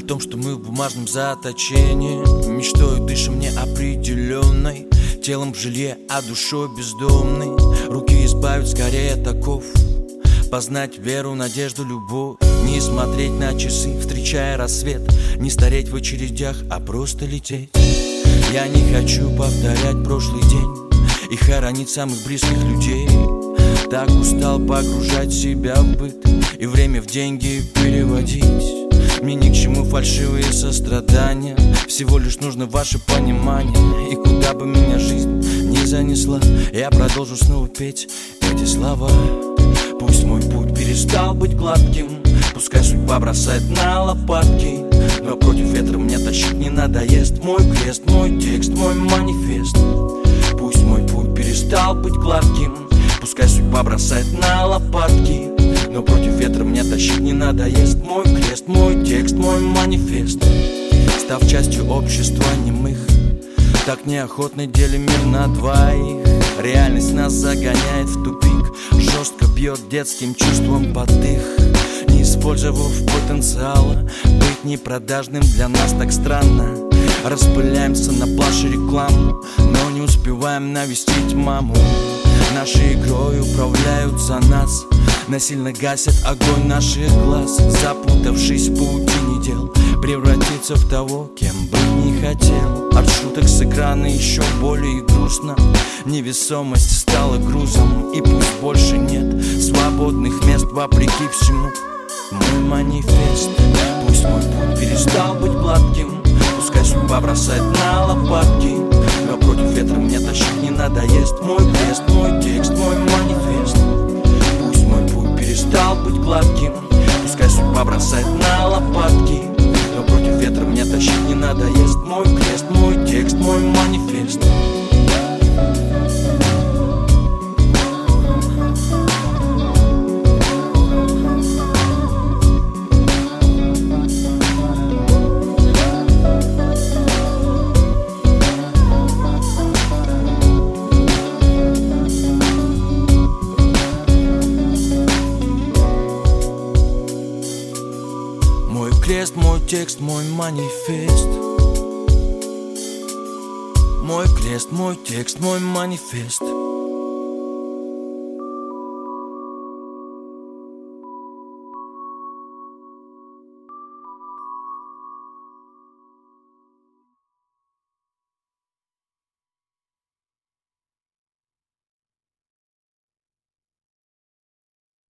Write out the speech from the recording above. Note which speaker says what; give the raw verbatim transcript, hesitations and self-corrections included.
Speaker 1: о том, что мы в бумажном заточении, мечтой дышим неопределенной, телом в жилье, а душой бездомной. Руки избавить скорее от оков, познать веру, надежду, любовь. Не смотреть на часы, встречая рассвет, не стареть в очередях, а просто лететь. Я не хочу повторять прошлый день и хоронить самых близких людей. Так устал погружать себя в быт и время в деньги переводить. Мне ни к чему фальшивые сострадания, всего лишь нужно ваше понимание. И куда бы меня жизнь не занесла, я продолжу снова петь эти слова. Пусть мой путь перестал быть гладким, пускай судьба бросает на лопатки, но против ветра мне тащить не надоест. Мой крест, мой текст, мой манифест. Пусть мой путь перестал быть гладким, пускай судьба бросает на лопатки, но против ветра мне тащить не надоест. Мой крест, мой текст, мой манифест. Став частью общества немых, так неохотно делим мир на двоих. Реальность нас загоняет в тупик, жестко бьет детским чувством под дых. Не использовав потенциала, быть непродажным для нас так странно. Распыляемся на плаше рекламу, но не успеваем навестить маму. Нашей игрой управляют за нас, насильно гасят огонь наших глаз. Запутавшись в паутине дел, превратиться в того, кем быть не хотел. От шуток с экрана еще более грустно, невесомость стала грузом, и пусть больше нет свободных мест вопреки всему. Мой манифест. Пусть мой путь перестал быть гладким, пускай судьба бросает на лопатки, но против ветра мне тащить не надоест. Мой крест, мой текст, мой манифест. Пусть мой путь перестал быть гладким, пускай судьба бросает на лопатки, но против ветра мне тащить не надоест. Мой крест, мой текст, мой манифест. Мой крест, мой текст, мой манифест. Мой крест, мой текст, мой манифест.